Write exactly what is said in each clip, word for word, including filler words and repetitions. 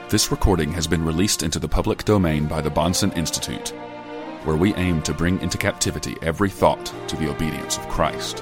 This recording has been released into the public domain by the Bahnsen Institute, where we aim to bring into captivity every thought to the obedience of Christ.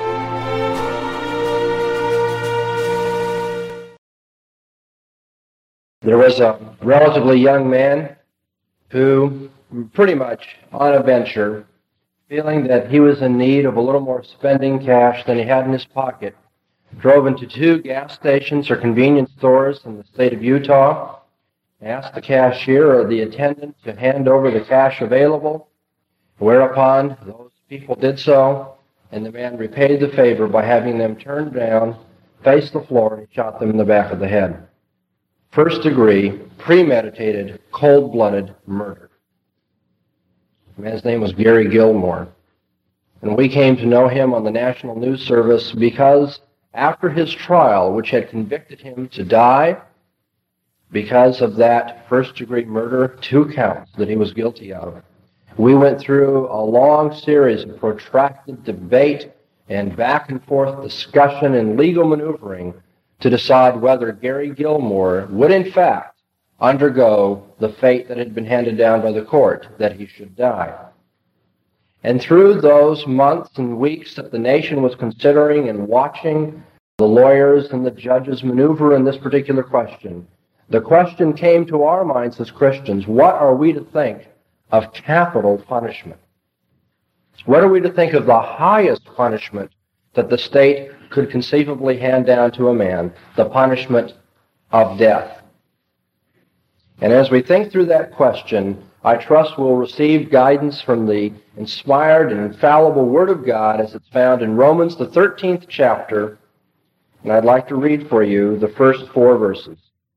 There was a relatively young man who, pretty much on a venture, feeling that he was in need of a little more spending cash than he had in his pocket, drove into two gas stations or convenience stores in the state of Utah, asked the cashier or the attendant to hand over the cash available, whereupon those people did so, and the man repaid the favor by having them turned down, face the floor, and shot them in the back of the head. First degree, premeditated, cold-blooded murder. The man's name was Gary Gilmore, and we came to know him on the National News Service because after his trial, which had convicted him to die because of that first-degree murder, two counts that he was guilty of, we went through a long series of protracted debate and back-and-forth discussion and legal maneuvering to decide whether Gary Gilmore would, in fact, undergo the fate that had been handed down by the court, that he should die. And through those months and weeks that the nation was considering and watching the lawyers and the judges maneuver in this particular question, the question came to our minds as Christians: what are we to think of capital punishment? What are we to think of the highest punishment that the state could conceivably hand down to a man, the punishment of death? And as we think through that question, I trust we'll receive guidance from the inspired and infallible Word of God as it's found in Romans, the thirteenth chapter, and I'd like to read for you the first four verses.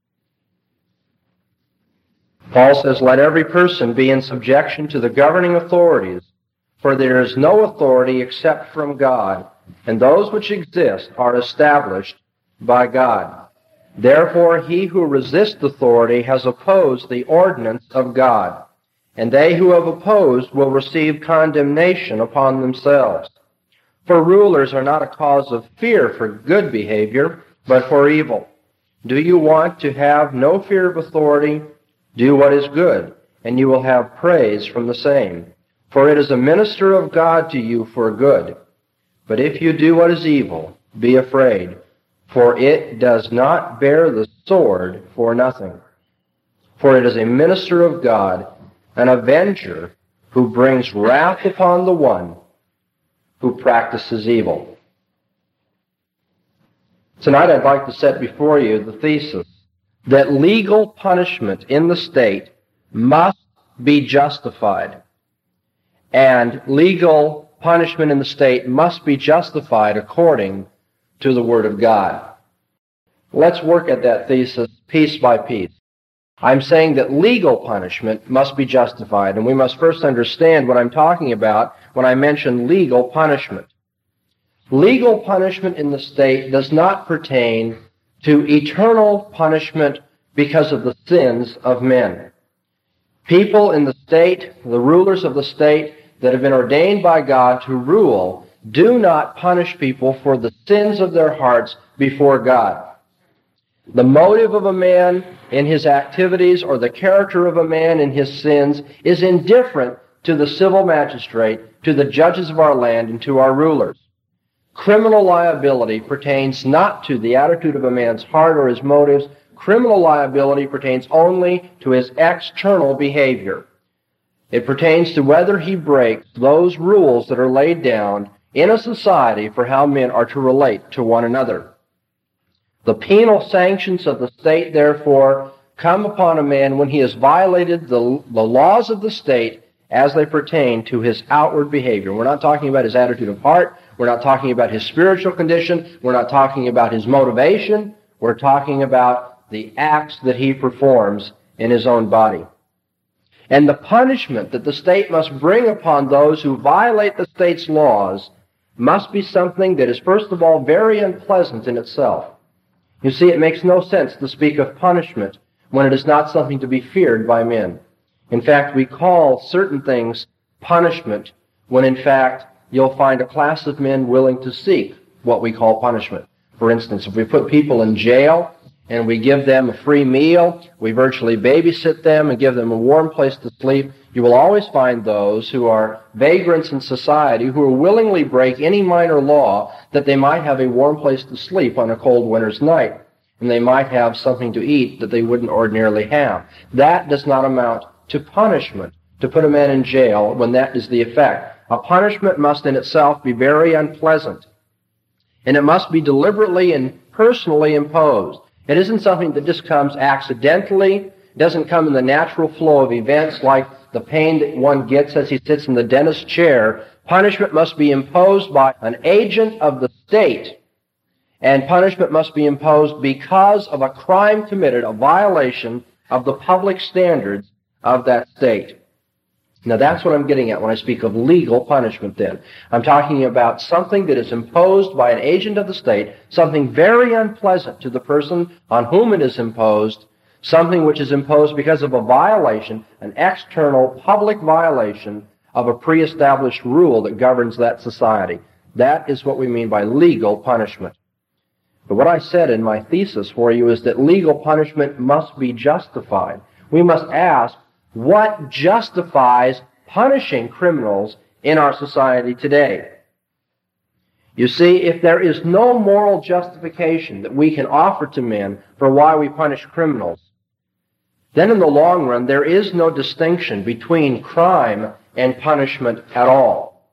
Paul says, "Let every person be in subjection to the governing authorities, for there is no authority except from God, and those which exist are established by God. Therefore he who resists authority has opposed the ordinance of God, and they who have opposed will receive condemnation upon themselves. For rulers are not a cause of fear for good behavior, but for evil. Do you want to have no fear of authority? Do what is good, and you will have praise from the same. For it is a minister of God to you for good. But if you do what is evil, be afraid, for it does not bear the sword for nothing. For it is a minister of God, an avenger who brings wrath upon the one who practices evil." Tonight I'd like to set before you the thesis that legal punishment in the state must be justified, and legal punishment in the state must be justified according to the Word of God. Let's work at that thesis piece by piece. I'm saying that legal punishment must be justified, and we must first understand what I'm talking about when I mention legal punishment. Legal punishment in the state does not pertain to eternal punishment because of the sins of men. People in the state, the rulers of the state that have been ordained by God to rule, do not punish people for the sins of their hearts before God. The motive of a man in his activities or the character of a man in his sins is indifferent to the civil magistrate, to the judges of our land, and to our rulers. Criminal liability pertains not to the attitude of a man's heart or his motives. Criminal liability pertains only to his external behavior. It pertains to whether he breaks those rules that are laid down in a society for how men are to relate to one another. The penal sanctions of the state, therefore, come upon a man when he has violated the, the laws of the state as they pertain to his outward behavior. We're not talking about his attitude of heart. We're not talking about his spiritual condition. We're not talking about his motivation. We're talking about the acts that he performs in his own body. And the punishment that the state must bring upon those who violate the state's laws must be something that is, first of all, very unpleasant in itself. You see, it makes no sense to speak of punishment when it is not something to be feared by men. In fact, we call certain things punishment when, in fact, you'll find a class of men willing to seek what we call punishment. For instance, if we put people in jail and we give them a free meal, we virtually babysit them and give them a warm place to sleep, you will always find those who are vagrants in society who will willingly break any minor law that they might have a warm place to sleep on a cold winter's night, and they might have something to eat that they wouldn't ordinarily have. That does not amount to punishment, to put a man in jail when that is the effect. A punishment must in itself be very unpleasant, and it must be deliberately and personally imposed. It isn't something that just comes accidentally. It doesn't come in the natural flow of events like the pain that one gets as he sits in the dentist's chair. Punishment must be imposed by an agent of the state, and punishment must be imposed because of a crime committed, a violation of the public standards of that state. Now that's what I'm getting at when I speak of legal punishment then. I'm talking about something that is imposed by an agent of the state, something very unpleasant to the person on whom it is imposed, something which is imposed because of a violation, an external public violation of a pre-established rule that governs that society. That is what we mean by legal punishment. But what I said in my thesis for you is that legal punishment must be justified. We must ask, what justifies punishing criminals in our society today? You see, if there is no moral justification that we can offer to men for why we punish criminals, then in the long run there is no distinction between crime and punishment at all.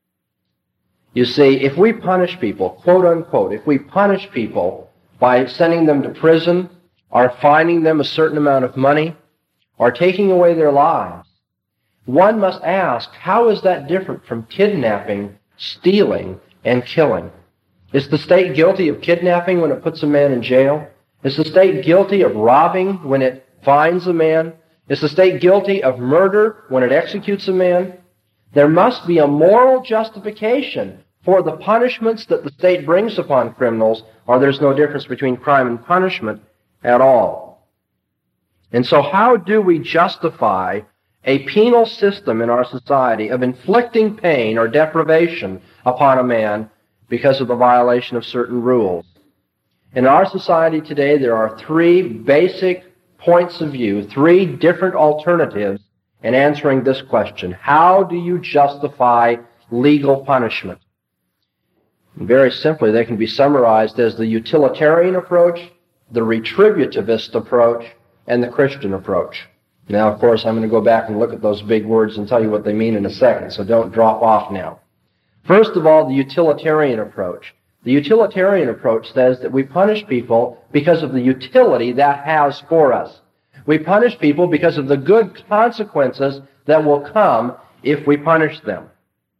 You see, if we punish people, quote unquote, if we punish people by sending them to prison or fining them a certain amount of money, or taking away their lives, one must ask, how is that different from kidnapping, stealing, and killing? Is the state guilty of kidnapping when it puts a man in jail? Is the state guilty of robbing when it fines a man? Is the state guilty of murder when it executes a man? There must be a moral justification for the punishments that the state brings upon criminals, or there's no difference between crime and punishment at all. And so how do we justify a penal system in our society of inflicting pain or deprivation upon a man because of the violation of certain rules? In our society today, there are three basic points of view, three different alternatives in answering this question. How do you justify legal punishment? And very simply, they can be summarized as the utilitarian approach, the retributivist approach, and the Christian approach. Now, of course, I'm going to go back and look at those big words and tell you what they mean in a second, so don't drop off now. First of all, the utilitarian approach. The utilitarian approach says that we punish people because of the utility that has for us. We punish people because of the good consequences that will come if we punish them.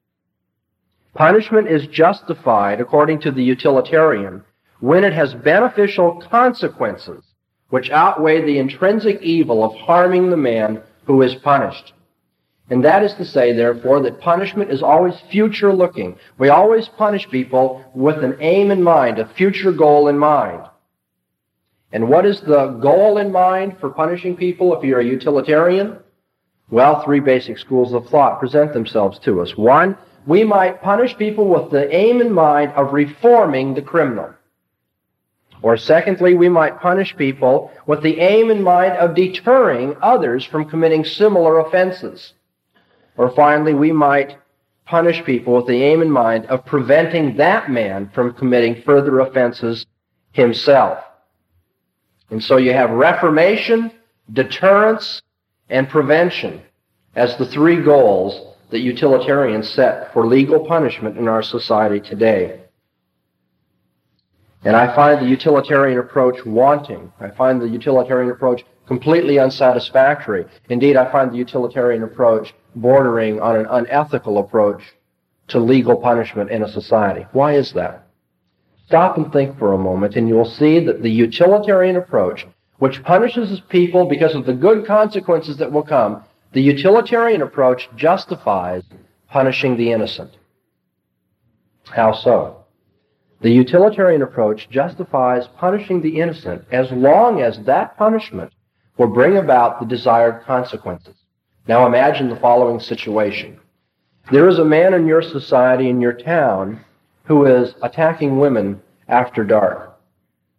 Punishment is justified, according to the utilitarian, when it has beneficial consequences which outweigh the intrinsic evil of harming the man who is punished. And that is to say, therefore, that punishment is always future-looking. We always punish people with an aim in mind, a future goal in mind. And what is the goal in mind for punishing people if you're a utilitarian? Well, three basic schools of thought present themselves to us. One, we might punish people with the aim in mind of reforming the criminal. Or secondly, we might punish people with the aim in mind of deterring others from committing similar offenses. Or finally, we might punish people with the aim in mind of preventing that man from committing further offenses himself. And so you have reformation, deterrence, and prevention as the three goals that utilitarians set for legal punishment in our society today. And I find the utilitarian approach wanting. I find the utilitarian approach completely unsatisfactory. Indeed, I find the utilitarian approach bordering on an unethical approach to legal punishment in a society. Why is that? Stop and think for a moment, and you'll see that the utilitarian approach, which punishes people because of the good consequences that will come, the utilitarian approach justifies punishing the innocent. How so? The utilitarian approach justifies punishing the innocent as long as that punishment will bring about the desired consequences. Now imagine the following situation. There is a man in your society, in your town, who is attacking women after dark.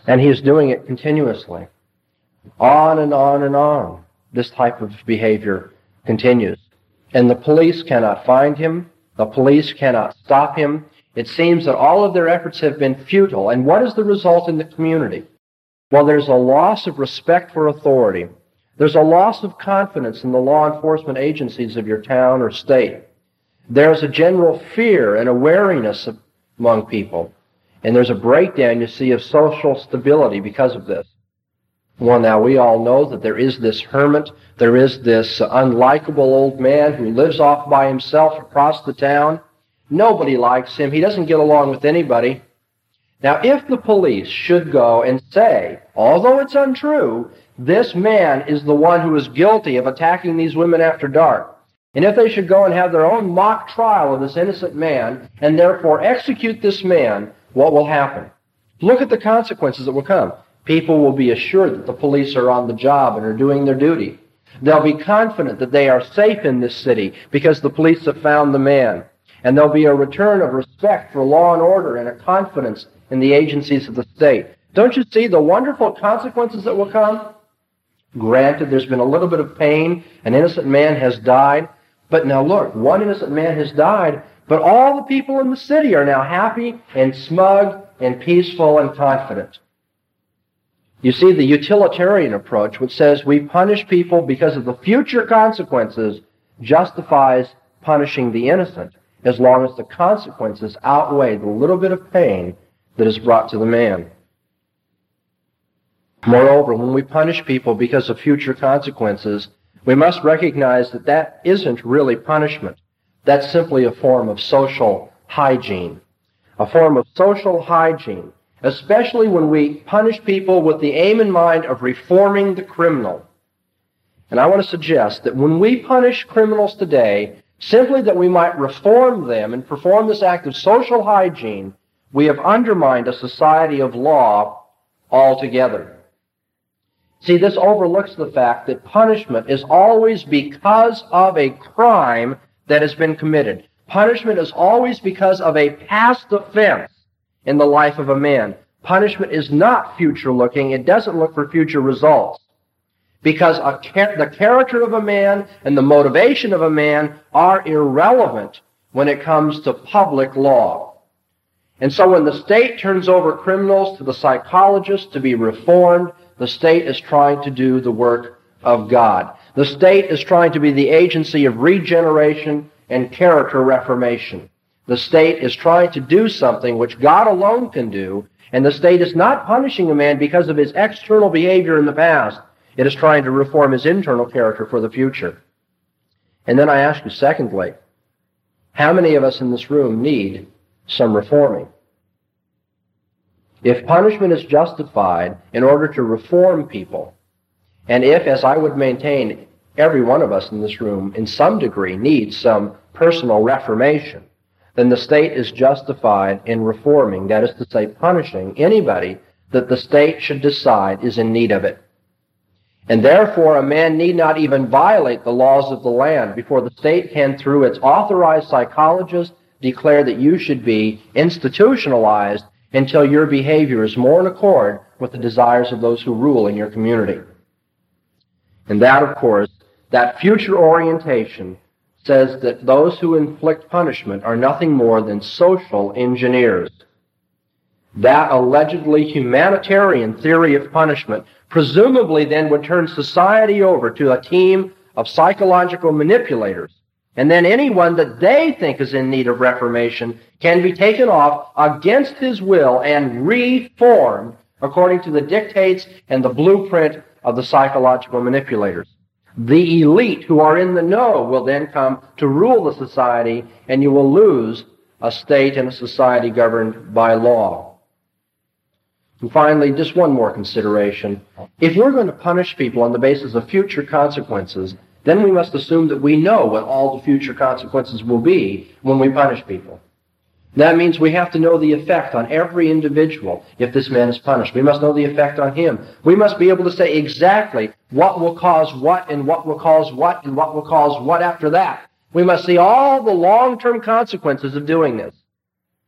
And he is doing it continuously. On and on and on. This type of behavior continues. And the police cannot find him. The police cannot stop him. It seems that all of their efforts have been futile. And what is the result in the community? Well, there's a loss of respect for authority. There's a loss of confidence in the law enforcement agencies of your town or state. There's a general fear and a wariness among people. And there's a breakdown, you see, of social stability because of this. Well, now, we all know that there is this hermit, there is this uh, unlikable old man who lives off by himself across the town. Nobody likes him. He doesn't get along with anybody. Now, if the police should go and say, although it's untrue, this man is the one who is guilty of attacking these women after dark, and if they should go and have their own mock trial of this innocent man, and therefore execute this man, what will happen? Look at the consequences that will come. People will be assured that the police are on the job and are doing their duty. They'll be confident that they are safe in this city because the police have found the man. And there'll be a return of respect for law and order and a confidence in the agencies of the state. Don't you see the wonderful consequences that will come? Granted, there's been a little bit of pain. An innocent man has died. But now look, one innocent man has died, but all the people in the city are now happy and smug and peaceful and confident. You see, the utilitarian approach, which says we punish people because of the future consequences, justifies punishing the innocent as long as the consequences outweigh the little bit of pain that is brought to the man. Moreover, when we punish people because of future consequences, we must recognize that that isn't really punishment. That's simply a form of social hygiene. A form of social hygiene, especially when we punish people with the aim in mind of reforming the criminal. And I want to suggest that when we punish criminals today, simply that we might reform them and perform this act of social hygiene, we have undermined a society of law altogether. See, this overlooks the fact that punishment is always because of a crime that has been committed. Punishment is always because of a past offense in the life of a man. Punishment is not future-looking. It doesn't look for future results. Because a char- the character of a man and the motivation of a man are irrelevant when it comes to public law. And so when the state turns over criminals to the psychologists to be reformed, the state is trying to do the work of God. The state is trying to be the agency of regeneration and character reformation. The state is trying to do something which God alone can do, and the state is not punishing a man because of his external behavior in the past. It is trying to reform his internal character for the future. And then I ask you, secondly, how many of us in this room need some reforming? If punishment is justified in order to reform people, and if, as I would maintain, every one of us in this room in some degree needs some personal reformation, then the state is justified in reforming, that is to say, punishing anybody that the state should decide is in need of it. And therefore, a man need not even violate the laws of the land before the state can, through its authorized psychologist, declare that you should be institutionalized until your behavior is more in accord with the desires of those who rule in your community. And that, of course, that future orientation says that those who inflict punishment are nothing more than social engineers. That allegedly humanitarian theory of punishment presumably then would turn society over to a team of psychological manipulators. And then anyone that they think is in need of reformation can be taken off against his will and reformed according to the dictates and the blueprint of the psychological manipulators. The elite who are in the know will then come to rule the society, and you will lose a state and a society governed by law. And finally, just one more consideration. If we're going to punish people on the basis of future consequences, then we must assume that we know what all the future consequences will be when we punish people. That means we have to know the effect on every individual if this man is punished. We must know the effect on him. We must be able to say exactly what will cause what and what will cause what and what will cause what after that. We must see all the long-term consequences of doing this.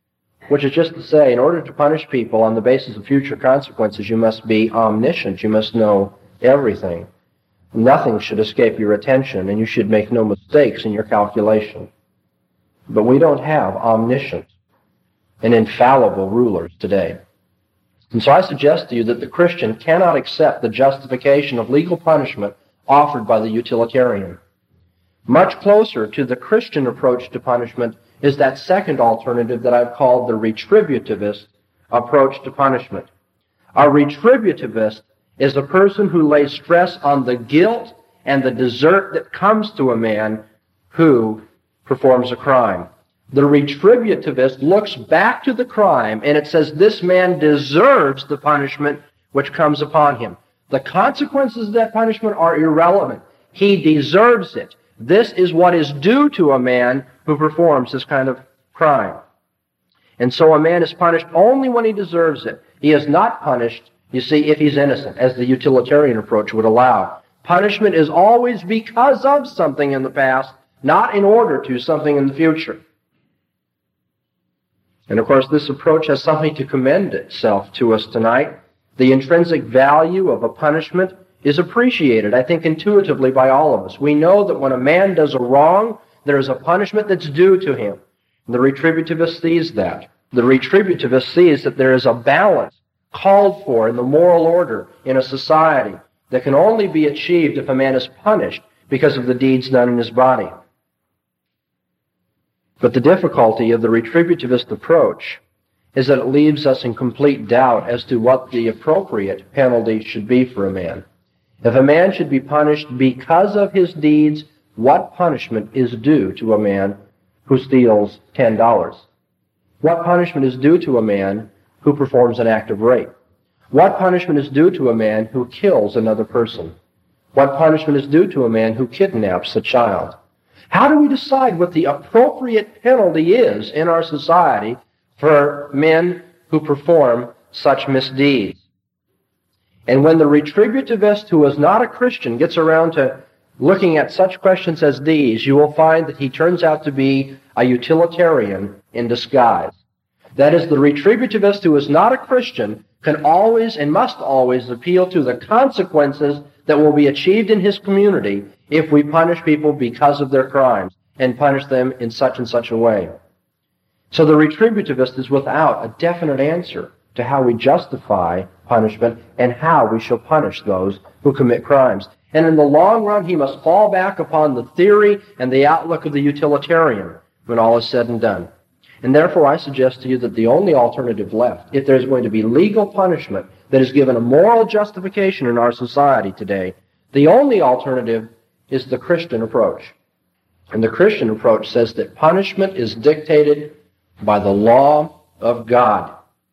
which is just to say, in order to punish people on the basis of future consequences, you must be omniscient. You must know everything. Nothing should escape your attention, and you should make no mistakes in your calculation. But we don't have omniscient and infallible rulers today. And so I suggest to you that the Christian cannot accept the justification of legal punishment offered by the utilitarian. Much closer to the Christian approach to punishment is that second alternative that I've called the retributivist approach to punishment. A retributivist is a person who lays stress on the guilt and the desert that comes to a man who performs a crime. The retributivist looks back to the crime and it says this man deserves the punishment which comes upon him. The consequences of that punishment are irrelevant. He deserves it. This is what is due to a man who performs this kind of crime. And so a man is punished only when he deserves it. He is not punished, you see, if he's innocent, as the utilitarian approach would allow. Punishment is always because of something in the past, not in order to something in the future. And of course, this approach has something to commend itself to us tonight. The intrinsic value of a punishment is appreciated, I think, intuitively by all of us. We know that when a man does a wrong, there is a punishment that's due to him. And the retributivist sees that. The retributivist sees that there is a balance called for in the moral order in a society that can only be achieved if a man is punished because of the deeds done in his body. But the difficulty of the retributivist approach is that it leaves us in complete doubt as to what the appropriate penalty should be for a man. If a man should be punished because of his deeds, what punishment is due to a man who steals ten dollars? What punishment is due to a man who performs an act of rape? What punishment is due to a man who kills another person? What punishment is due to a man who kidnaps a child? How do we decide what the appropriate penalty is in our society for men who perform such misdeeds? And when the retributivist who is not a Christian gets around to looking at such questions as these, you will find that he turns out to be a utilitarian in disguise. That is, the retributivist who is not a Christian can always and must always appeal to the consequences that will be achieved in his community if we punish people because of their crimes and punish them in such and such a way. So the retributivist is without a definite answer to how we justify punishment and how we shall punish those who commit crimes. And in the long run, he must fall back upon the theory and the outlook of the utilitarian when all is said and done. And therefore, I suggest to you that the only alternative left, if there's going to be legal punishment that is given a moral justification in our society today, the only alternative is the Christian approach. And the Christian approach says that punishment is dictated by the law of God.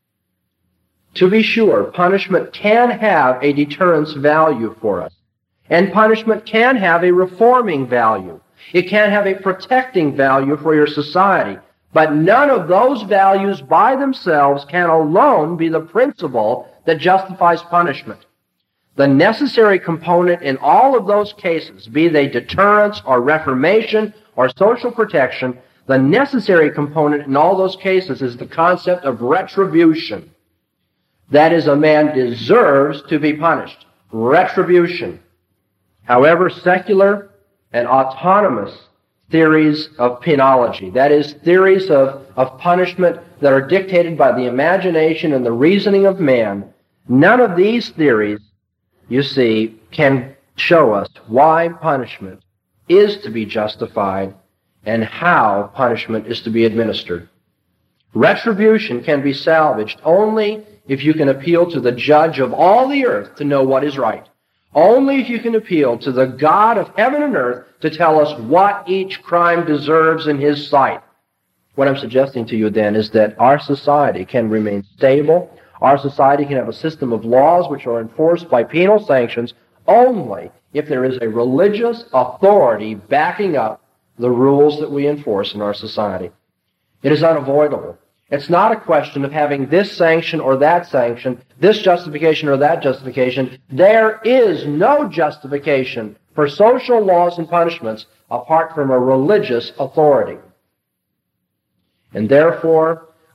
To be sure, punishment can have a deterrence value for us. And punishment can have a reforming value. It can have a protecting value for your society. But none of those values by themselves can alone be the principle that justifies punishment. The necessary component in all of those cases, be they deterrence or reformation or social protection, the necessary component in all those cases is the concept of retribution. That is, a man deserves to be punished. Retribution. However, secular and autonomous theories of penology, that is, theories of, of punishment that are dictated by the imagination and the reasoning of man, none of these theories, you see, can show us why punishment is to be justified and how punishment is to be administered. Retribution can be salvaged only if you can appeal to the judge of all the earth to know what is right. Only if you can appeal to the God of heaven and earth to tell us what each crime deserves in His sight. What I'm suggesting to you then is that our society can remain stable. Our society can have a system of laws which are enforced by penal sanctions only if there is a religious authority backing up the rules that we enforce in our society. It is unavoidable. It's not a question of having this sanction or that sanction, this justification or that justification. There is no justification for social laws and punishments apart from a religious authority. And therefore,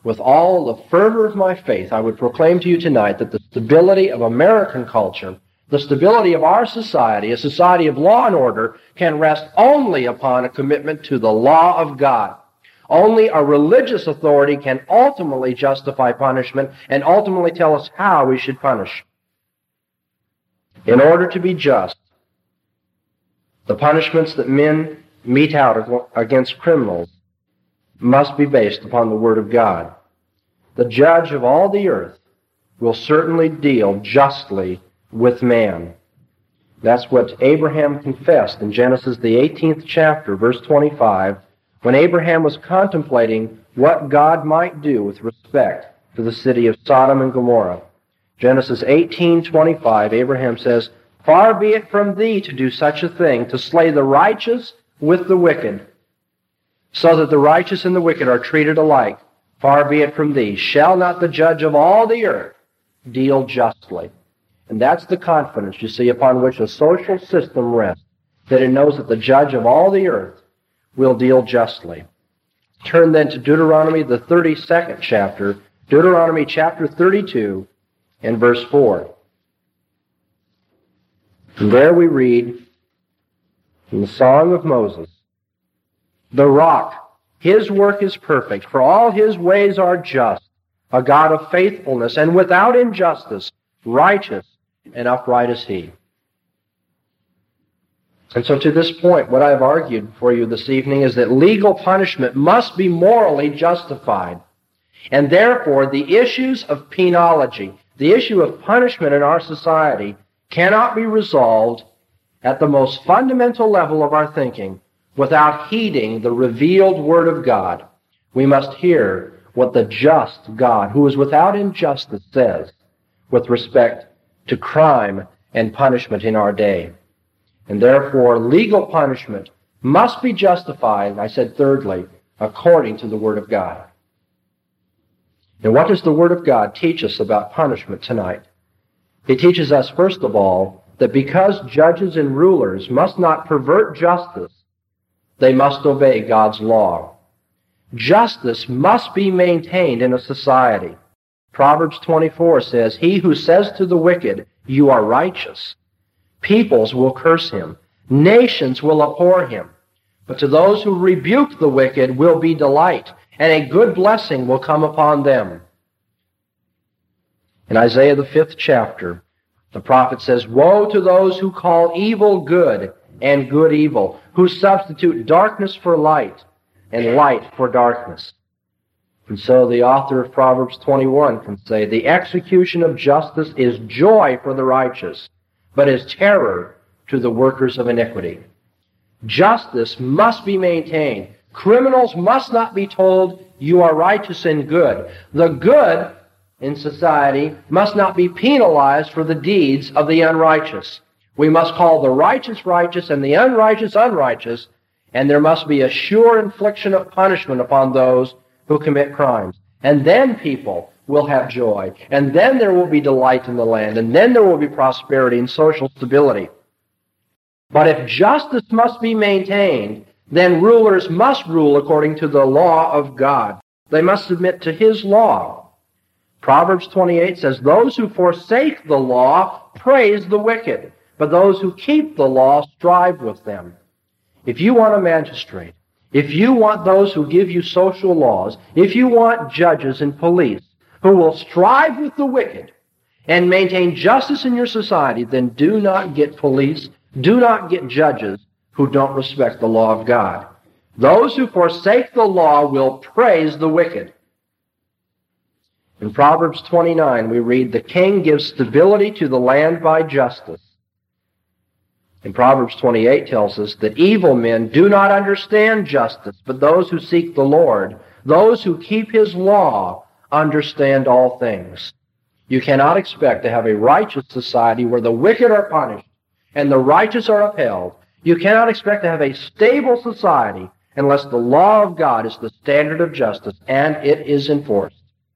with all the fervor of my faith, I would proclaim to you tonight that the stability of American culture, the stability of our society, a society of law and order, can rest only upon a commitment to the law of God. Only a religious authority can ultimately justify punishment and ultimately tell us how we should punish. In order to be just, the punishments that men mete out against criminals must be based upon the Word of God. The judge of all the earth will certainly deal justly with man. That's what Abraham confessed in Genesis, the eighteenth chapter, verse twenty-five, when Abraham was contemplating what God might do with respect to the city of Sodom and Gomorrah. Genesis eighteen twenty-five, Abraham says, "Far be it from thee to do such a thing, to slay the righteous with the wicked, so that the righteous and the wicked are treated alike. Far be it from thee. Shall not the judge of all the earth deal justly?" And that's the confidence, you see, upon which a social system rests, that it knows that the judge of all the earth will deal justly. Turn then to Deuteronomy, the thirty-second chapter, Deuteronomy chapter thirty-two, and verse four. And there we read in the Song of Moses, "The rock, his work is perfect, for all his ways are just, a God of faithfulness, and without injustice, righteous and upright is he." And so to this point, what I've argued for you this evening is that legal punishment must be morally justified. And therefore, the issues of penology, the issue of punishment in our society, cannot be resolved at the most fundamental level of our thinking without heeding the revealed Word of God. We must hear what the just God, who is without injustice, says with respect to crime and punishment in our day. And therefore, legal punishment must be justified, I said thirdly, according to the Word of God. Now, what does the Word of God teach us about punishment tonight? It teaches us, first of all, that because judges and rulers must not pervert justice, they must obey God's law. Justice must be maintained in a society. Proverbs twenty-four says, "He who says to the wicked, 'You are righteous,' peoples will curse him, nations will abhor him. But to those who rebuke the wicked will be delight, and a good blessing will come upon them." In Isaiah the fifth chapter, the prophet says, "Woe to those who call evil good and good evil, who substitute darkness for light and light for darkness." And so the author of Proverbs twenty-one can say, "The execution of justice is joy for the righteous, but is terror to the workers of iniquity." Justice must be maintained. Criminals must not be told, "You are righteous and good." The good in society must not be penalized for the deeds of the unrighteous. We must call the righteous righteous and the unrighteous unrighteous, and there must be a sure infliction of punishment upon those who commit crimes. And then people will have joy, and then there will be delight in the land, and then there will be prosperity and social stability. But if justice must be maintained, then rulers must rule according to the law of God. They must submit to His law. Proverbs twenty-eight says, "Those who forsake the law praise the wicked, but those who keep the law strive with them." If you want a magistrate, if you want those who give you social laws, if you want judges and police who will strive with the wicked and maintain justice in your society, then do not get police, do not get judges who don't respect the law of God. Those who forsake the law will praise the wicked. In Proverbs twenty-nine, we read, "The king gives stability to the land by justice." And Proverbs twenty-eight tells us that evil men do not understand justice, but those who seek the Lord, those who keep His law, understand all things. You cannot expect to have a righteous society where the wicked are punished and the righteous are upheld. You cannot expect to have a stable society unless the law of God is the standard of justice and it is enforced.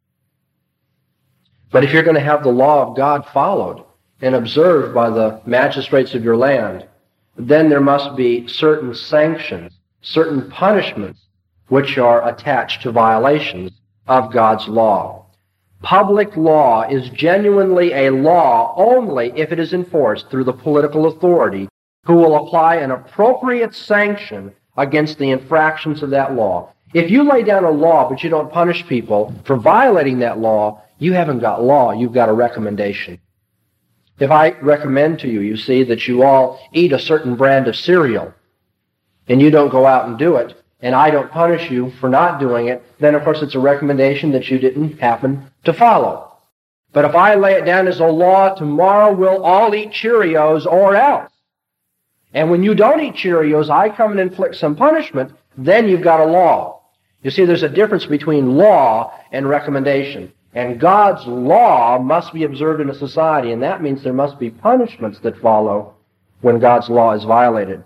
But if you're going to have the law of God followed and observed by the magistrates of your land, then there must be certain sanctions, certain punishments which are attached to violations of God's law. Public law is genuinely a law only if it is enforced through the political authority who will apply an appropriate sanction against the infractions of that law. If you lay down a law but you don't punish people for violating that law, you haven't got law, you've got a recommendation. If I recommend to you, you see, that you all eat a certain brand of cereal, and you don't go out and do it, and I don't punish you for not doing it, then of course it's a recommendation that you didn't happen to follow. But if I lay it down as a law, tomorrow we'll all eat Cheerios or else. And when you don't eat Cheerios, I come and inflict some punishment, then you've got a law. You see, there's a difference between law and recommendation. And God's law must be observed in a society, and that means there must be punishments that follow when God's law is violated.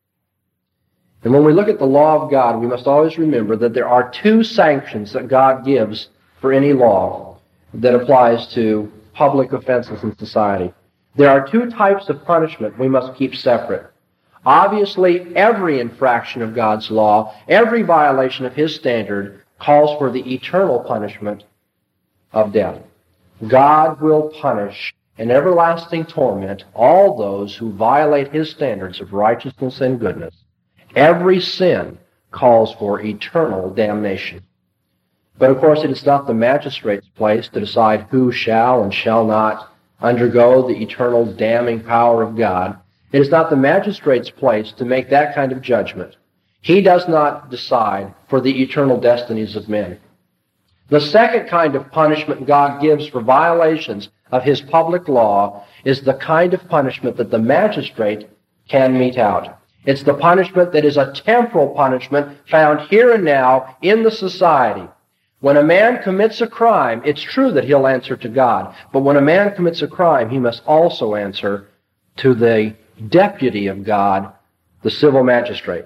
And when we look at the law of God, we must always remember that there are two sanctions that God gives for any law that applies to public offenses in society. There are two types of punishment we must keep separate. Obviously, every infraction of God's law, every violation of His standard, calls for the eternal punishment of death. God will punish in everlasting torment all those who violate His standards of righteousness and goodness. Every sin calls for eternal damnation. But of course, it is not the magistrate's place to decide who shall and shall not undergo the eternal damning power of God. It is not the magistrate's place to make that kind of judgment. He does not decide for the eternal destinies of men. The second kind of punishment God gives for violations of His public law is the kind of punishment that the magistrate can mete out. It's the punishment that is a temporal punishment found here and now in the society. When a man commits a crime, it's true that he'll answer to God. But when a man commits a crime, he must also answer to the deputy of God, the civil magistrate.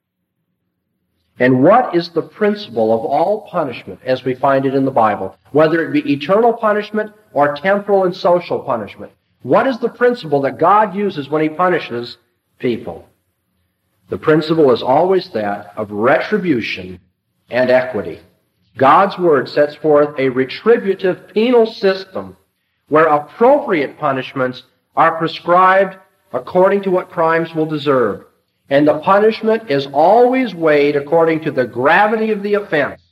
And what is the principle of all punishment as we find it in the Bible? Whether it be eternal punishment or temporal and social punishment. What is the principle that God uses when He punishes people? The principle is always that of retribution and equity. God's Word sets forth a retributive penal system where appropriate punishments are prescribed according to what crimes will deserve. And the punishment is always weighed according to the gravity of the offense.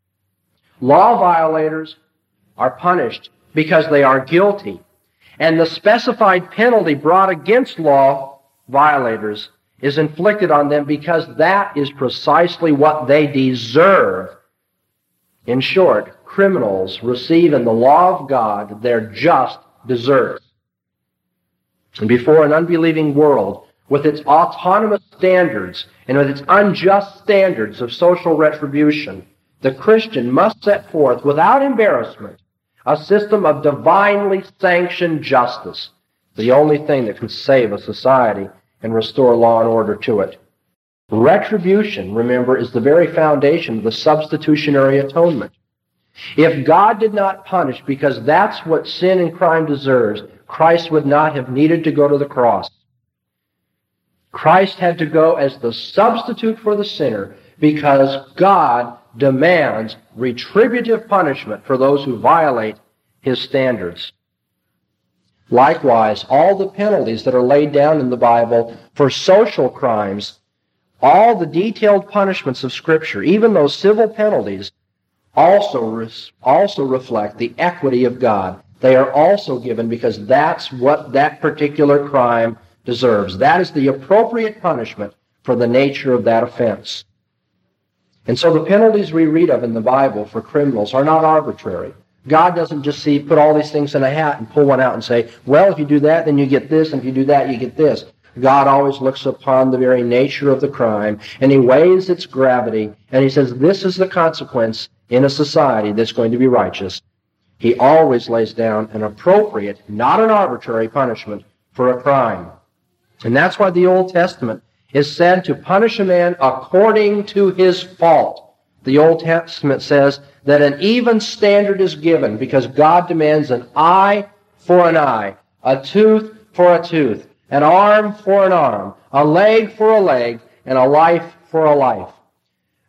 Law violators are punished because they are guilty. And the specified penalty brought against law violators is inflicted on them because that is precisely what they deserve. In short, criminals receive in the law of God their just deserts. And before an unbelieving world, with its autonomous standards and with its unjust standards of social retribution, the Christian must set forth without embarrassment a system of divinely sanctioned justice, the only thing that can save a society and restore law and order to it. Retribution, remember, is the very foundation of the substitutionary atonement. If God did not punish because that's what sin and crime deserves, Christ would not have needed to go to the cross. Christ had to go as the substitute for the sinner because God demands retributive punishment for those who violate His standards. Likewise, all the penalties that are laid down in the Bible for social crimes, all the detailed punishments of Scripture, even those civil penalties, also, res- also reflect the equity of God. They are also given because that's what that particular crime deserves. That is the appropriate punishment for the nature of that offense. And so the penalties we read of in the Bible for criminals are not arbitrary. God doesn't just see, put all these things in a hat and pull one out and say, well, if you do that, then you get this, and if you do that, you get this. God always looks upon the very nature of the crime, and He weighs its gravity, and He says, this is the consequence in a society that's going to be righteous. He always lays down an appropriate, not an arbitrary punishment for a crime. And that's why the Old Testament is said to punish a man according to his fault. The Old Testament says that an even standard is given because God demands an eye for an eye, a tooth for a tooth, an arm for an arm, a leg for a leg, and a life for a life.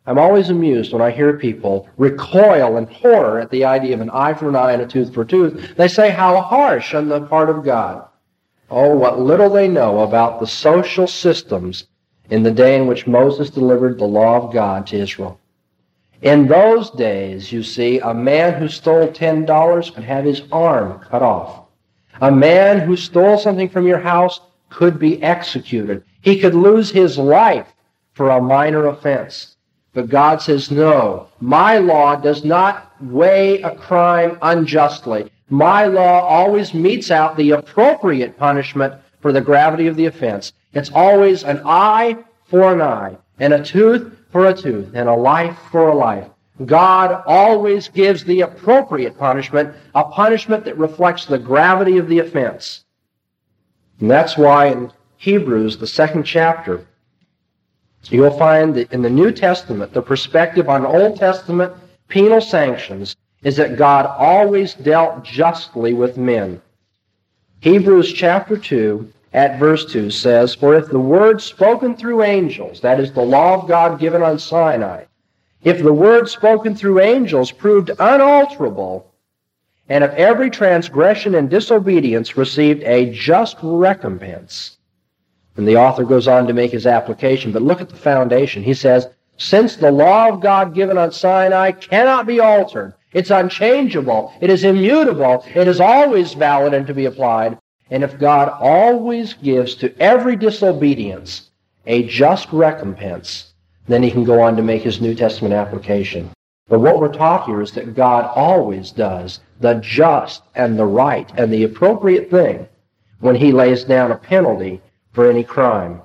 I'm always amused when I hear people recoil in horror at the idea of an eye for an eye and a tooth for a tooth. They say, how harsh on the part of God. Oh, what little they know about the social systems in the day in which Moses delivered the law of God to Israel. In those days, you see, a man who stole ten dollars could have his arm cut off. A man who stole something from your house could be executed. He could lose his life for a minor offense. But God says, no, my law does not weigh a crime unjustly. My law always metes out the appropriate punishment for the gravity of the offense. It's always an eye for an eye, and a tooth for a tooth, and a life for a life. God always gives the appropriate punishment, a punishment that reflects the gravity of the offense. And that's why in Hebrews, the second chapter, you'll find that in the New Testament, the perspective on Old Testament penal sanctions is that God always dealt justly with men. Hebrews chapter two, at verse two says, for if the word spoken through angels, that is the law of God given on Sinai, if the word spoken through angels proved unalterable, and if every transgression and disobedience received a just recompense. And the author goes on to make his application, but look at the foundation. He says, since the law of God given on Sinai cannot be altered, it's unchangeable, it is immutable, it is always valid and to be applied, and if God always gives to every disobedience a just recompense, then he can go on to make his New Testament application. But what we're taught here is that God always does the just and the right and the appropriate thing when he lays down a penalty for any crime.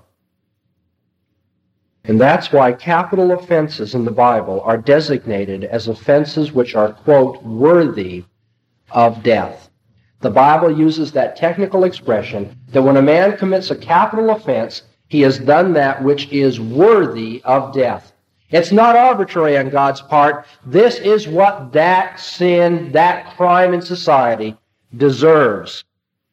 And that's why capital offenses in the Bible are designated as offenses which are, quote, worthy of death. The Bible uses that technical expression that when a man commits a capital offense, he has done that which is worthy of death. It's not arbitrary on God's part. This is what that sin, that crime in society deserves.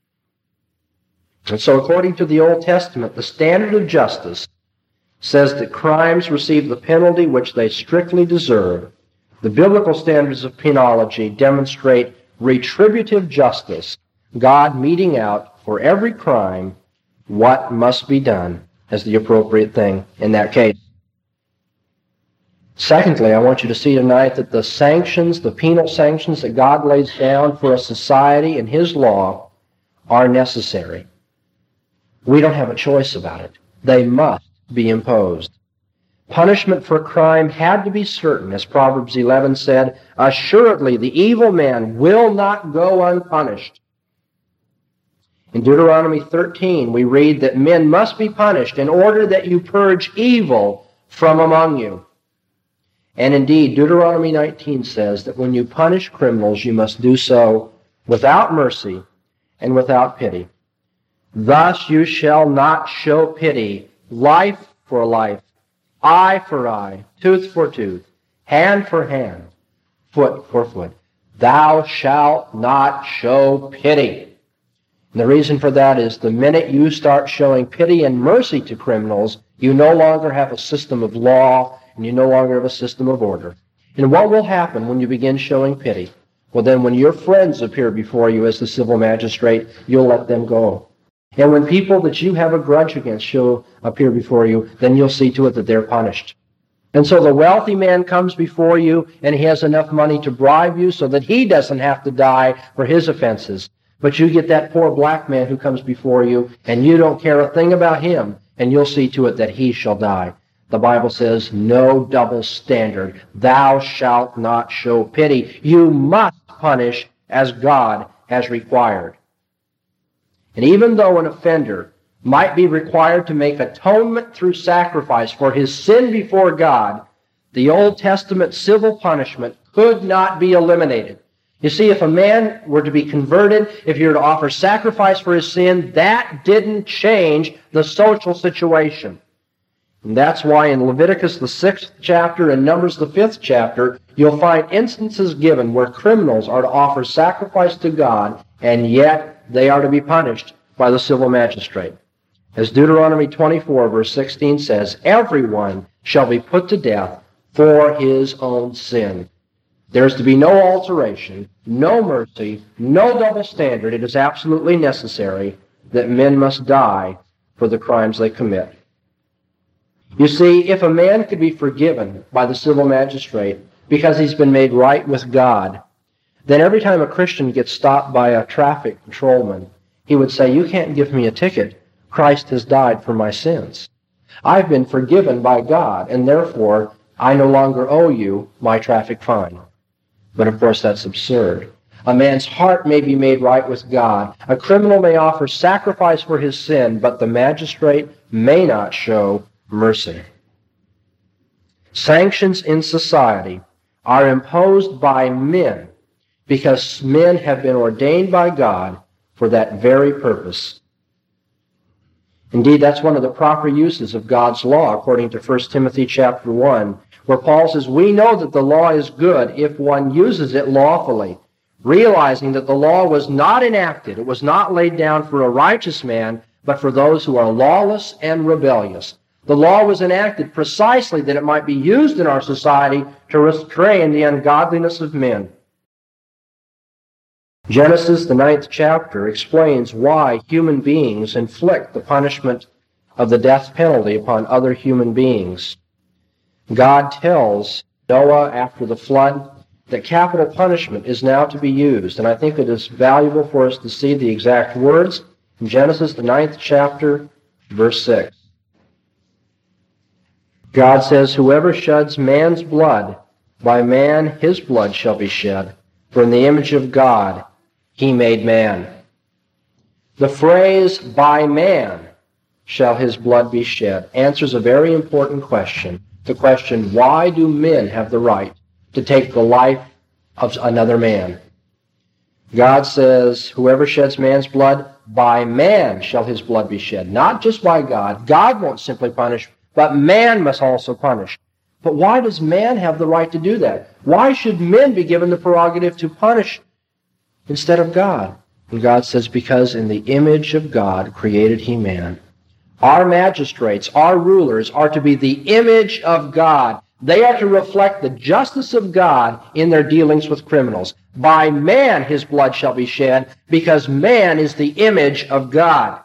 And so according to the Old Testament, the standard of justice says that crimes receive the penalty which they strictly deserve. The biblical standards of penology demonstrate retributive justice, God meting out for every crime what must be done as the appropriate thing in that case. Secondly, I want you to see tonight that the sanctions, the penal sanctions that God lays down for a society in his law are necessary. We don't have a choice about it. They must be imposed. Punishment for crime had to be certain, as Proverbs eleven said, assuredly the evil man will not go unpunished. In Deuteronomy thirteen, we read that men must be punished in order that you purge evil from among you. And indeed, Deuteronomy nineteen says that when you punish criminals, you must do so without mercy and without pity. Thus you shall not show pity, life for life, eye for eye, tooth for tooth, hand for hand, foot for foot. Thou shalt not show pity. And the reason for that is the minute you start showing pity and mercy to criminals, you no longer have a system of law and you no longer have a system of order. And what will happen when you begin showing pity? Well, then when your friends appear before you as the civil magistrate, you'll let them go. And when people that you have a grudge against shall appear before you, then you'll see to it that they're punished. And so the wealthy man comes before you, and he has enough money to bribe you so that he doesn't have to die for his offenses. But you get that poor black man who comes before you, and you don't care a thing about him, and you'll see to it that he shall die. The Bible says, no double standard. Thou shalt not show pity. You must punish as God has required. And even though an offender might be required to make atonement through sacrifice for his sin before God, the Old Testament civil punishment could not be eliminated. You see, if a man were to be converted, if you were to offer sacrifice for his sin, that didn't change the social situation. And that's why in Leviticus the sixth chapter and Numbers the fifth chapter, you'll find instances given where criminals are to offer sacrifice to God, and yet they are to be punished by the civil magistrate. As Deuteronomy twenty-four, verse sixteen says, everyone shall be put to death for his own sin. There is to be no alteration, no mercy, no double standard. It is absolutely necessary that men must die for the crimes they commit. You see, if a man could be forgiven by the civil magistrate because he's been made right with God, then every time a Christian gets stopped by a traffic patrolman, he would say, "You can't give me a ticket. Christ has died for my sins. I've been forgiven by God, and therefore I no longer owe you my traffic fine." But of course that's absurd. A man's heart may be made right with God. A criminal may offer sacrifice for his sin, but the magistrate may not show mercy. Sanctions in society are imposed by men because men have been ordained by God for that very purpose. Indeed, that's one of the proper uses of God's law, according to First Timothy chapter one, where Paul says, "We know that the law is good if one uses it lawfully," realizing that the law was not enacted, it was not laid down for a righteous man, but for those who are lawless and rebellious. The law was enacted precisely that it might be used in our society to restrain the ungodliness of men. Genesis, the ninth chapter, explains why human beings inflict the punishment of the death penalty upon other human beings. God tells Noah after the flood that capital punishment is now to be used, and I think it is valuable for us to see the exact words in Genesis, the ninth chapter, verse six. God says, "Whoever sheds man's blood, by man his blood shall be shed, for in the image of God he made man." The phrase, "by man shall his blood be shed," answers a very important question. The question, why do men have the right to take the life of another man? God says, "Whoever sheds man's blood, by man shall his blood be shed." Not just by God. God won't simply punish, but man must also punish. But why does man have the right to do that? Why should men be given the prerogative to punish instead of God? And God says, because in the image of God created he man. Our magistrates, our rulers, are to be the image of God. They are to reflect the justice of God in their dealings with criminals. By man his blood shall be shed, because man is the image of God.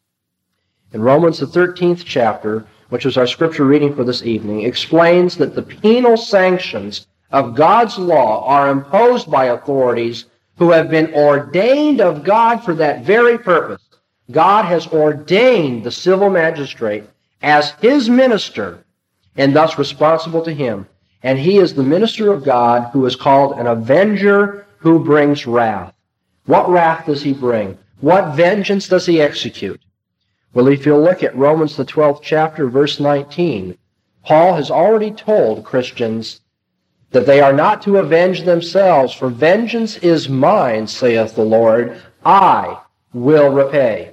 In Romans, the thirteenth chapter, which is our scripture reading for this evening, explains that the penal sanctions of God's law are imposed by authorities who have been ordained of God for that very purpose. God has ordained the civil magistrate as his minister and thus responsible to him. And he is the minister of God who is called an avenger who brings wrath. What wrath does he bring? What vengeance does he execute? Well, if you'll look at Romans, the twelfth chapter, verse nineteen, Paul has already told Christians that they are not to avenge themselves, for vengeance is mine, saith the Lord, I will repay.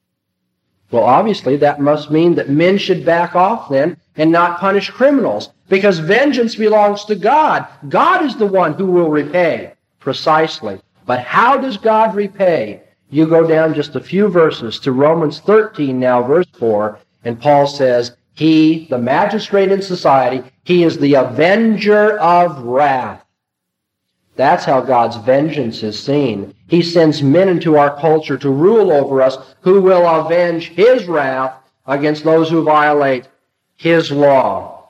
Well, obviously, that must mean that men should back off then and not punish criminals, because vengeance belongs to God. God is the one who will repay, precisely. But how does God repay? You go down just a few verses to Romans thirteen now, verse four, and Paul says, he, the magistrate in society, he is the avenger of wrath. That's how God's vengeance is seen. He sends men into our culture to rule over us who will avenge his wrath against those who violate his law.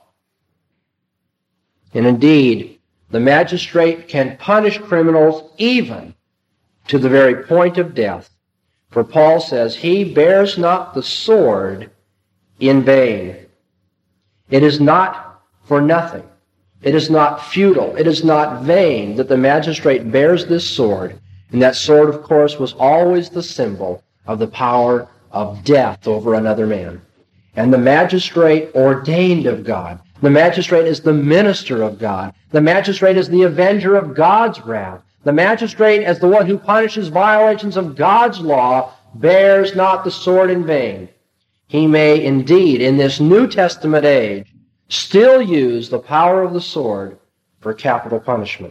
And indeed, the magistrate can punish criminals even to the very point of death. For Paul says, he bears not the sword in vain. It is not for nothing. It is not futile. It is not vain that the magistrate bears this sword. And that sword, of course, was always the symbol of the power of death over another man. And the magistrate ordained of God. The magistrate is the minister of God. The magistrate is the avenger of God's wrath. The magistrate, as the one who punishes violations of God's law, bears not the sword in vain. He may indeed, in this New Testament age, still use the power of the sword for capital punishment.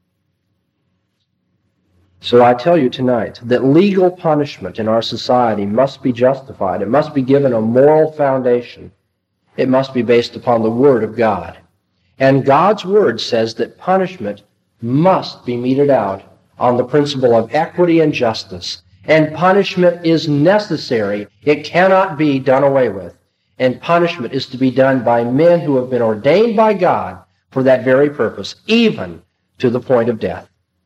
So I tell you tonight that legal punishment in our society must be justified. It must be given a moral foundation. It must be based upon the Word of God. And God's Word says that punishment must be meted out on the principle of equity and justice. And punishment is necessary. It cannot be done away with. And punishment is to be done by men who have been ordained by God for that very purpose, even to the point of death.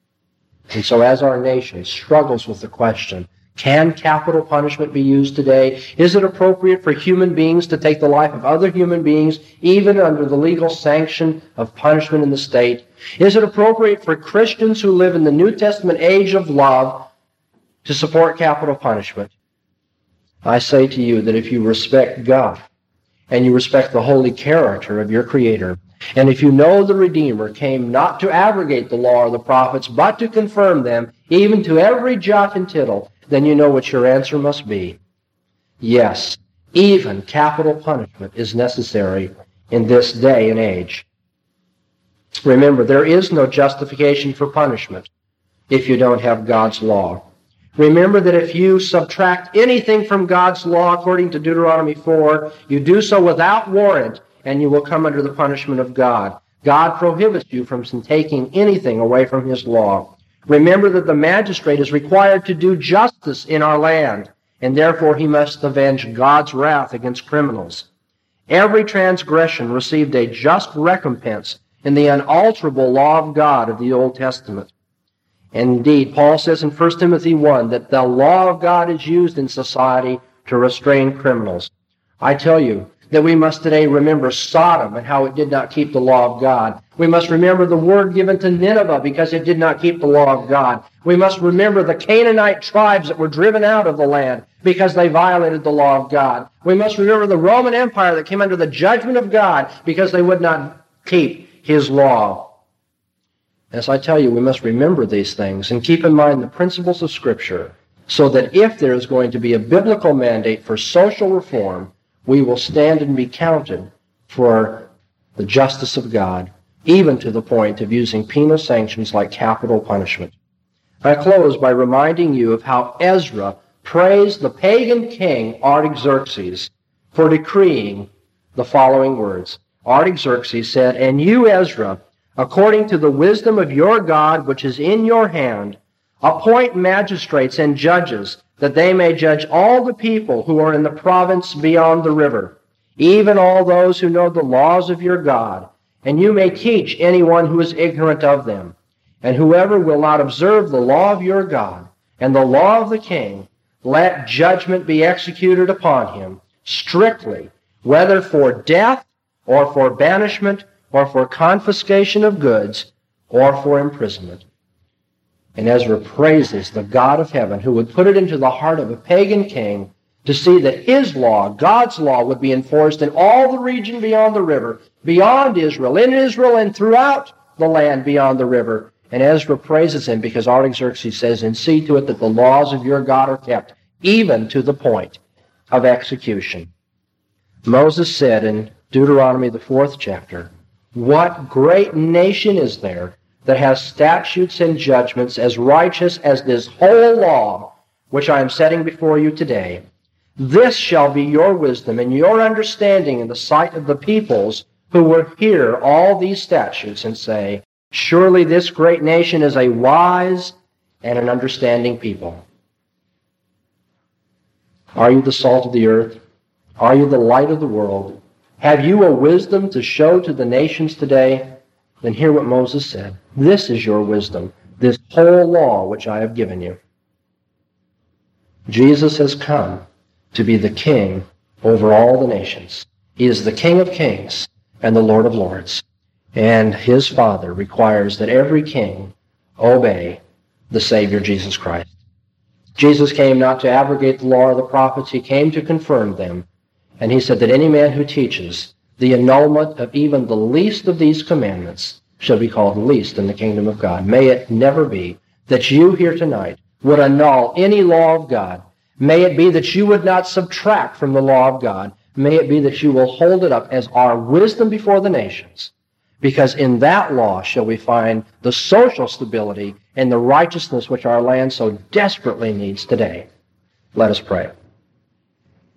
And so as our nation struggles with the question, can capital punishment be used today? Is it appropriate for human beings to take the life of other human beings, even under the legal sanction of punishment in the state? Is it appropriate for Christians who live in the New Testament age of love to support capital punishment? I say to you that if you respect God, and you respect the holy character of your Creator, and if you know the Redeemer came not to abrogate the law or the prophets, but to confirm them, even to every jot and tittle, then you know what your answer must be. Yes, even capital punishment is necessary in this day and age. Remember, there is no justification for punishment if you don't have God's law. Remember that if you subtract anything from God's law, according to Deuteronomy four, you do so without warrant, and you will come under the punishment of God. God prohibits you from taking anything away from His law. Remember that the magistrate is required to do justice in our land, and therefore he must avenge God's wrath against criminals. Every transgression received a just recompense in the unalterable law of God of the Old Testament. Indeed, Paul says in First Timothy one that the law of God is used in society to restrain criminals. I tell you that we must today remember Sodom and how it did not keep the law of God. We must remember the word given to Nineveh because it did not keep the law of God. We must remember the Canaanite tribes that were driven out of the land because they violated the law of God. We must remember the Roman Empire that came under the judgment of God because they would not keep His law. As I tell you, we must remember these things and keep in mind the principles of Scripture so that if there is going to be a biblical mandate for social reform, we will stand and be counted for the justice of God, even to the point of using penal sanctions like capital punishment. I close by reminding you of how Ezra praised the pagan king Artaxerxes for decreeing the following words. Artaxerxes said, "And you, Ezra, according to the wisdom of your God which is in your hand, appoint magistrates and judges, that they may judge all the people who are in the province beyond the river, even all those who know the laws of your God, and you may teach anyone who is ignorant of them. And whoever will not observe the law of your God and the law of the king, let judgment be executed upon him strictly, whether for death or for banishment or for confiscation of goods or for imprisonment." And Ezra praises the God of heaven who would put it into the heart of a pagan king to see that his law, God's law, would be enforced in all the region beyond the river, beyond Israel, in Israel, and throughout the land beyond the river. And Ezra praises him because Artaxerxes says, "And see to it that the laws of your God are kept, even to the point of execution." Moses said in Deuteronomy, the fourth chapter, "What great nation is there that has statutes and judgments as righteous as this whole law which I am setting before you today? This shall be your wisdom and your understanding in the sight of the peoples who will hear all these statutes and say, surely this great nation is a wise and an understanding people." Are you the salt of the earth? Are you the light of the world? Have you a wisdom to show to the nations today? Then hear what Moses said. This is your wisdom, this whole law which I have given you. Jesus has come to be the king over all the nations. He is the King of kings and the Lord of lords. And his Father requires that every king obey the Savior Jesus Christ. Jesus came not to abrogate the law or the prophets. He came to confirm them. And he said that any man who teaches the annulment of even the least of these commandments shall be called least in the kingdom of God. May it never be that you here tonight would annul any law of God. May it be that you would not subtract from the law of God. May it be that you will hold it up as our wisdom before the nations, because in that law shall we find the social stability and the righteousness which our land so desperately needs today. Let us pray.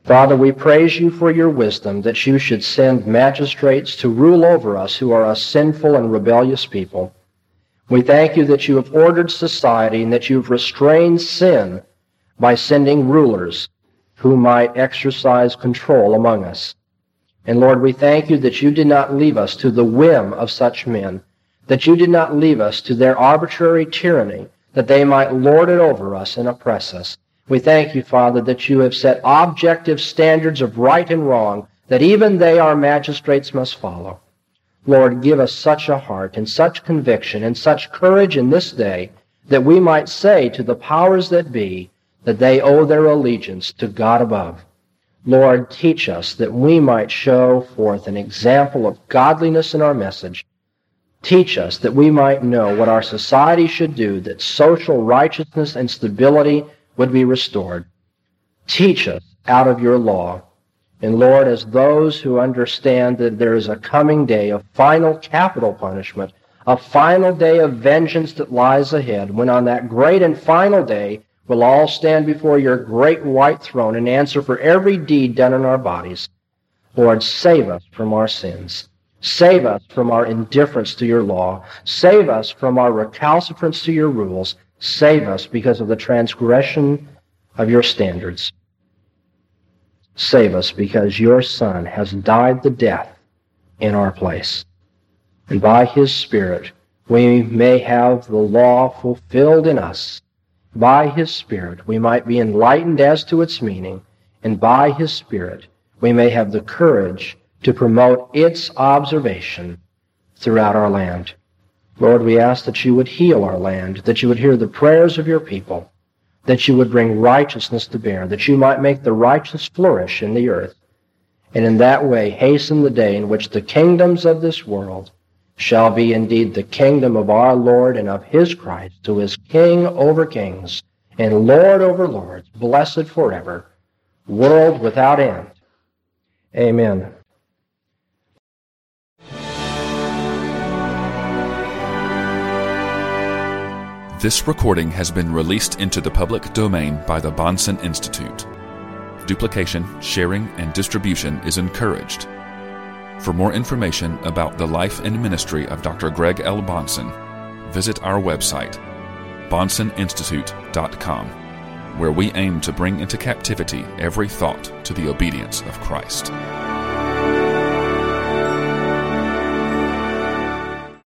Father, we praise you for your wisdom that you should send magistrates to rule over us who are a sinful and rebellious people. We thank you that you have ordered society and that you've restrained sin by sending rulers who might exercise control among us. And Lord, we thank you that you did not leave us to the whim of such men, that you did not leave us to their arbitrary tyranny, that they might lord it over us and oppress us. We thank you, Father, that you have set objective standards of right and wrong, that even they, our magistrates, must follow. Lord, give us such a heart and such conviction and such courage in this day that we might say to the powers that be that they owe their allegiance to God above. Lord, teach us that we might show forth an example of godliness in our message. Teach us that we might know what our society should do, that social righteousness and stability would be restored. Teach us out of your law. And Lord, as those who understand that there is a coming day of final capital punishment, a final day of vengeance that lies ahead, when on that great and final day we'll all stand before your great white throne and answer for every deed done in our bodies. Lord, save us from our sins. Save us from our indifference to your law. Save us from our recalcitrance to your rules. Save us because of the transgression of your standards. Save us because your Son has died the death in our place. And by his Spirit, we may have the law fulfilled in us. By his Spirit, we might be enlightened as to its meaning. And by his Spirit, we may have the courage to promote its observation throughout our land. Lord, we ask that you would heal our land, that you would hear the prayers of your people, that you would bring righteousness to bear, that you might make the righteous flourish in the earth, and in that way hasten the day in which the kingdoms of this world shall be indeed the kingdom of our Lord and of his Christ, who is King over kings and Lord over lords, blessed forever, world without end. Amen. This recording has been released into the public domain by the Bahnsen Institute. Duplication, sharing, and distribution is encouraged. For more information about the life and ministry of Doctor Greg L. Bahnsen, visit our website, bahnsen institute dot com, where we aim to bring into captivity every thought to the obedience of Christ.